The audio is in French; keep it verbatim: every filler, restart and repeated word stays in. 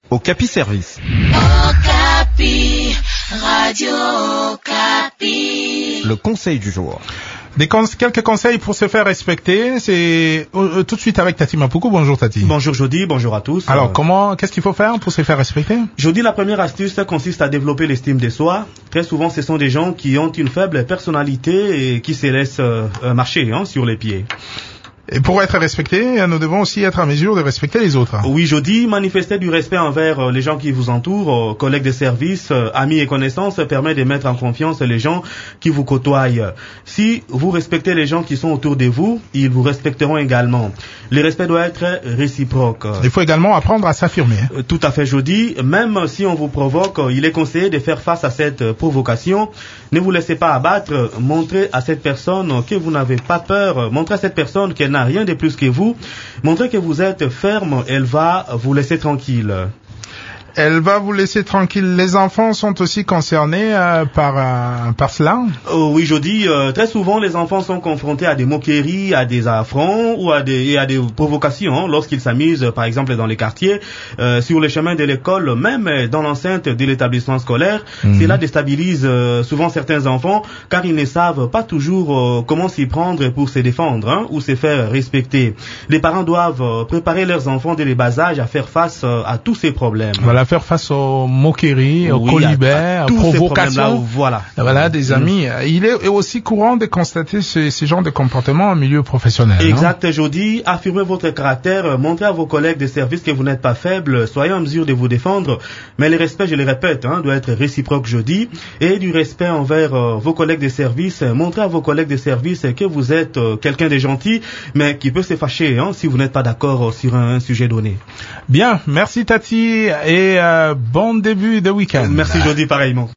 Okapi Service. Okapi, Radio Okapi. Le conseil du jour. Des cons- quelques conseils pour se faire respecter. C'est euh, tout de suite avec Tati Mapuku. Bonjour Tati. Bonjour Jody, bonjour à tous. Alors euh, comment, qu'est-ce qu'il faut faire pour se faire respecter? Jody, la première astuce consiste à développer l'estime de soi. Très souvent, ce sont des gens qui ont une faible personnalité et qui se laissent euh, marcher hein, sur les pieds. Et pour être respecté, nous devons aussi être en mesure de respecter les autres. Oui, Jody, manifester du respect envers les gens qui vous entourent, collègues de service, amis et connaissances, permet de mettre en confiance les gens qui vous côtoient. Si vous respectez les gens qui sont autour de vous, ils vous respecteront également. Le respect doit être réciproque. Il faut également apprendre à s'affirmer. Tout à fait, Jody. Même si on vous provoque, il est conseillé de faire face à cette provocation. Ne vous laissez pas abattre. Montrez à cette personne que vous n'avez pas peur. Montrez à cette personne qu'elle n'a rien de plus que vous. Montrez que vous êtes ferme. Elle va vous laisser tranquille. Elle va vous laisser tranquille. Les enfants sont aussi concernés euh, par euh, par cela. Oh, oui, je dis euh, très souvent les enfants sont confrontés à des moqueries, à des affronts ou à des et à des provocations hein, lorsqu'ils s'amusent, par exemple dans les quartiers, euh, sur les chemins de l'école, même dans l'enceinte de l'établissement scolaire. Mmh. Cela déstabilise euh, souvent certains enfants car ils ne savent pas toujours euh, comment s'y prendre pour se défendre hein, ou se faire respecter. Les parents doivent euh, préparer leurs enfants dès le bas âge à faire face euh, à tous ces problèmes. Voilà. Faire face aux moqueries, aux oui, colibets, aux provocations. Voilà. Voilà, des amis. Mmh. Il est aussi courant de constater ce, ce genre de comportement en milieu professionnel. Exact, Jody. Affirmez votre caractère, montrez à vos collègues de service que vous n'êtes pas faible, soyez en mesure de vous défendre. Mais le respect, je le répète, hein, doit être réciproque, Jody. Et du respect envers euh, vos collègues de service, montrez à vos collègues de service que vous êtes euh, quelqu'un de gentil, mais qui peut se fâcher hein, si vous n'êtes pas d'accord sur un, un sujet donné. Bien, merci Tati et Euh, bon début de week-end. Merci Jody, pareillement.